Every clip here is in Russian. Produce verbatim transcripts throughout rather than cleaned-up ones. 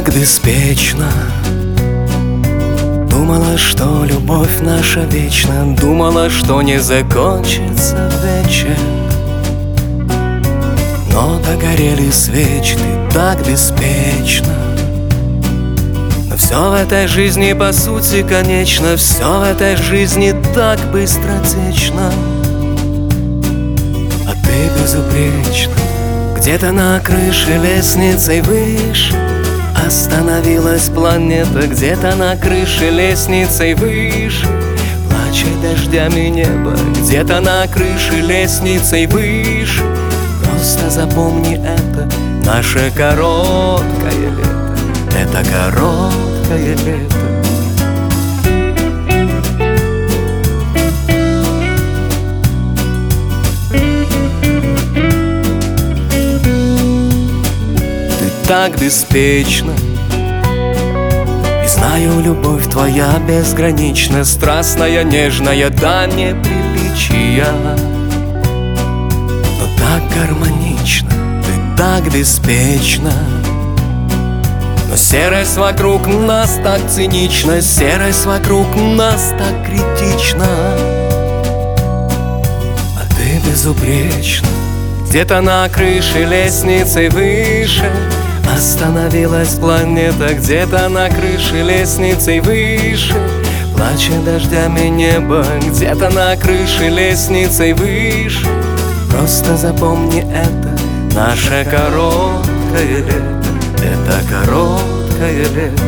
так беспечно. Думала, что любовь наша вечна, думала, что не закончится вечер. Но догорели свечи, ты так беспечно. Но все в этой жизни по сути конечно, все в этой жизни так быстротечно. А ты безупречна. Где-то на крыше лестницей выше остановилась планета. Где-то на крыше лестницей выше плачет дождями небо. Где-то на крыше лестницей выше. Просто запомни это, наше короткое лето. Это короткое лето. Так беспечно. И знаю, любовь твоя безгранична, страстная, нежная до неприличия, но так гармонично, ты так беспечна. Но серость вокруг нас так цинична, серость вокруг нас так критична. А ты безупречна. Где-то на крыше лестницей выше остановилась планета. Где-то на крыше лестницей выше плачет дождями небо. Где-то на крыше лестницей выше. Просто запомни это, наше короткое лето. Это короткое лето.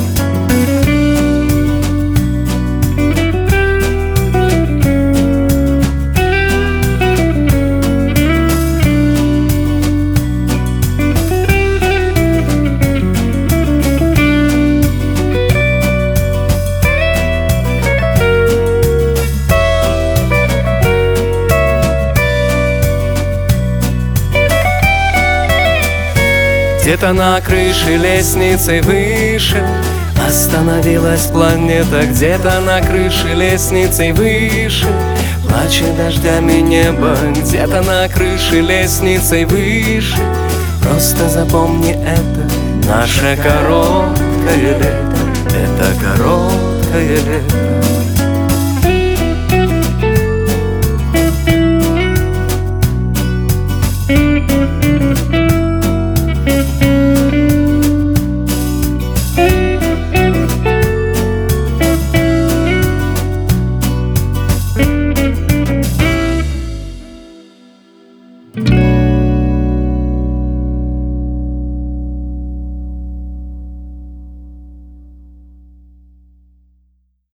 Где-то на крыше лестницей выше остановилась планета. Где-то на крыше лестницей выше плачет дождями небо. Где-то на крыше лестницей выше. Просто запомни это, наше короткое лето. Это короткое лето.